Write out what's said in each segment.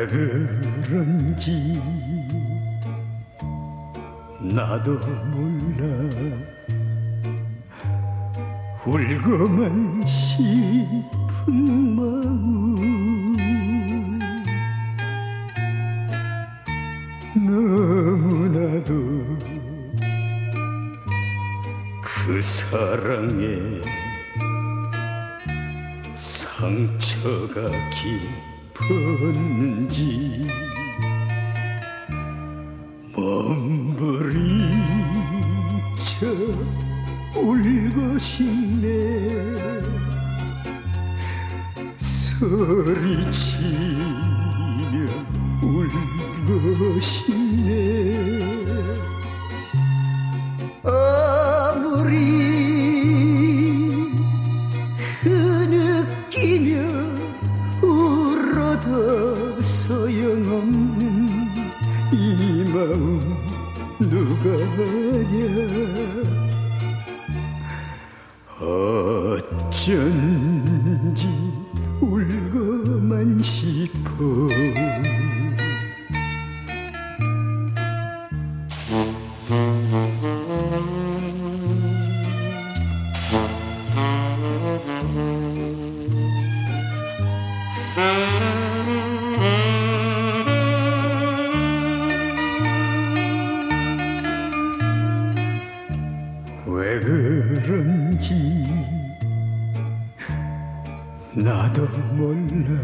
왜 그런지 나도 몰라. 울고만 싶은 마음 너무나도 그 사랑에 상처가 깊었는지 몸부림쳐 울고 싶네. 소리치며 울고 싶네. 아무리 흐느끼며 울어도 소용없는 이 마음 누가 아냐. 어쩐지 울고만 싶어. 왜 그런지 나도 몰라.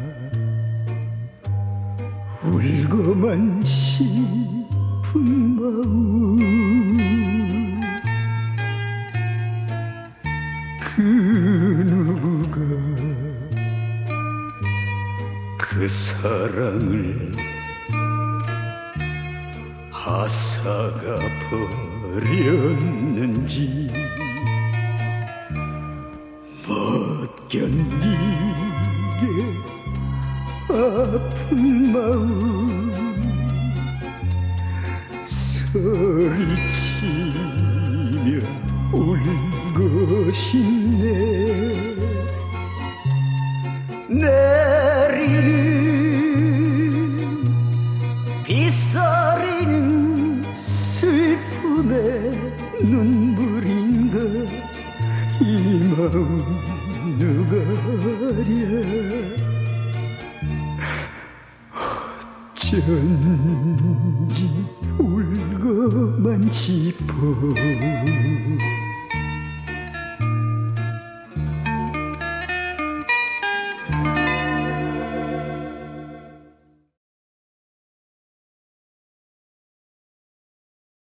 울고만 싶은 마음 그 누구가 그 사랑을 앗아가 버렸는지 못 견디게 아픈 마음 소리치며 울고 싶네. 내리는 빗소리는 슬픔의 눈물인가. 이 마음 누가 알아. 어쩐지 울고만 싶어.